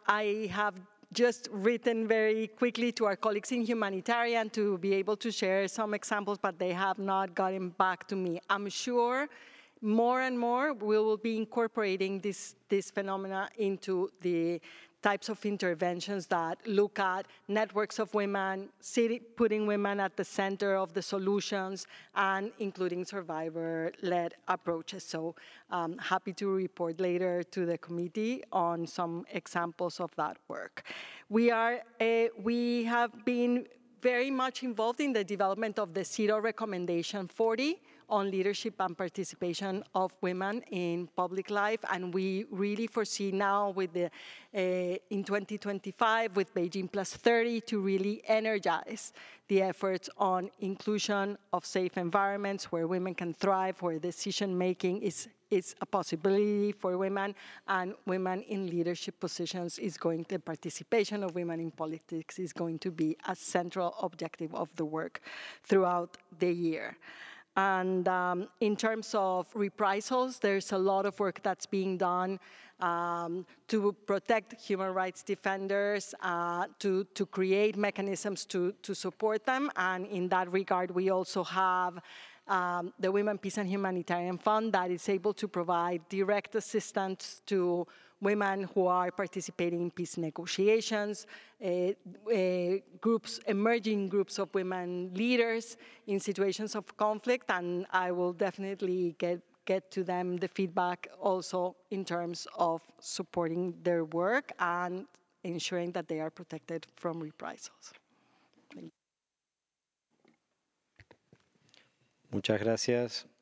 I have just written very quickly to our colleagues in humanitarian to be able to share some examples, but they have not gotten back to me. I'm sure more and more we will be incorporating this phenomena into the types of interventions that look at networks of women, putting women at the center of the solutions, and including survivor-led approaches. So happy to report later to the committee on some examples of that work. We have been very much involved in the development of the CEDAW Recommendation 40 on leadership and participation of women in public life, and we really foresee now with the in 2025 with Beijing Plus 30 to really energize the efforts on inclusion of safe environments where women can thrive, where decision-making is a possibility for women, and women in leadership positions the participation of women in politics is going to be a central objective of the work throughout the year. And in terms of reprisals, there's a lot of work that's being done to protect human rights defenders, to create mechanisms to support them. And in that regard, we also have the Women, Peace and Humanitarian Fund that is able to provide direct assistance to women who are participating in peace negotiations, emerging groups of women leaders in situations of conflict, and I will definitely get to them the feedback also in terms of supporting their work and ensuring that they are protected from reprisals. Muchas gracias.